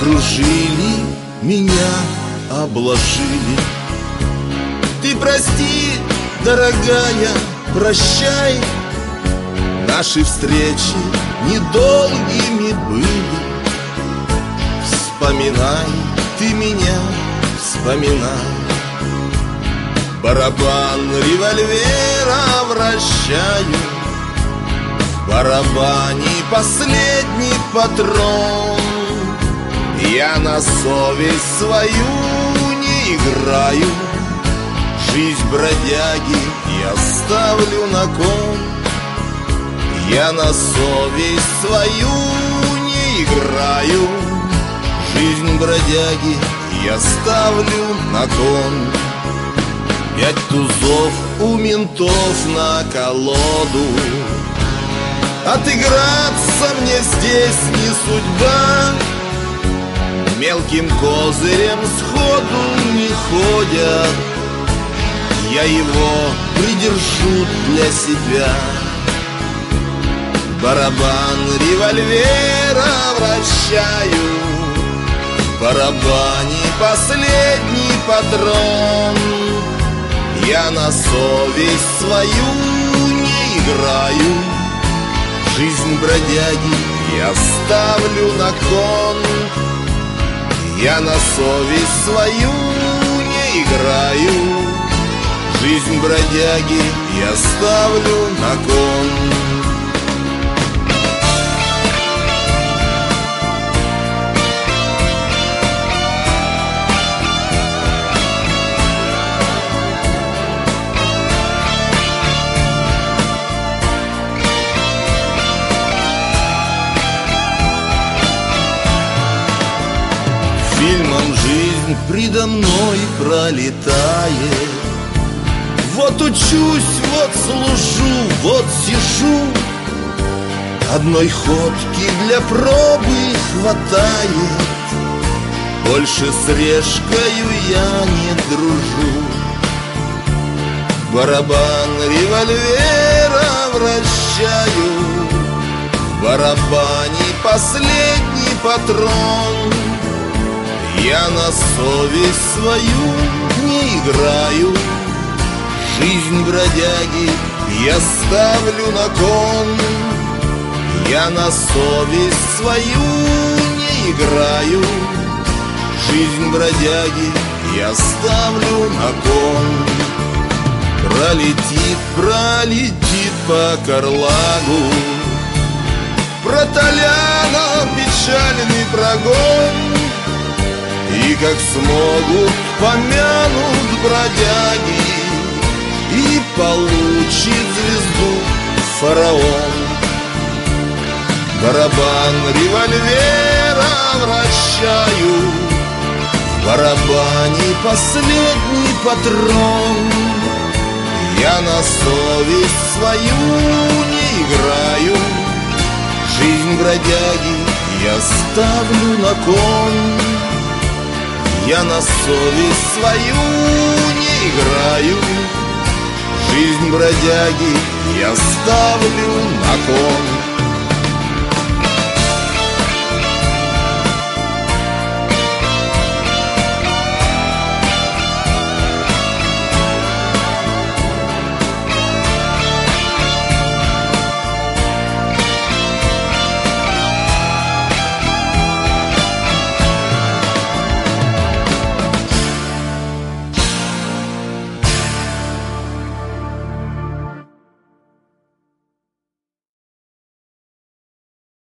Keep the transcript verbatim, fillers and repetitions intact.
окружили, меня обложили. Ты прости, дорогая, прощай. Наши встречи недолгими были. Вспоминай, ты меня вспоминай. Барабан револьвера вращаю, в барабане последний патрон. Я на совесть свою не играю, жизнь бродяги я ставлю на кон. Я на совесть свою не играю, жизнь бродяги я ставлю на кон. Пять тузов у ментов на колоду, отыграться мне здесь не судьба. Мелким козырем сходу не ходят, я его придержу для себя. Барабан револьвера вращаю, в барабане последний патрон. Я на совесть свою не играю, жизнь бродяги я ставлю на кон. Я на совесть свою не играю, жизнь бродяги я ставлю на кон. Фильмом жизнь предо мной пролетает. Вот учусь, вот служу, вот сижу. Одной ходки для пробы хватает. Больше с решкою я не дружу. Барабан револьвера вращаю, в барабане последний патрон. Я на совесть свою не играю, жизнь бродяги я ставлю на кон. Я на совесть свою не играю, жизнь бродяги я ставлю на кон. Пролетит, пролетит по Карлагу, про Толяна печальный прогон. И как смогут, помянут бродяги, и получит звезду фараон. Барабан револьвера вращаю, в барабане последний патрон. Я на совесть свою не играю, жизнь бродяги я ставлю на кон. Я на совесть свою не играю, жизнь бродяги я ставлю на кон.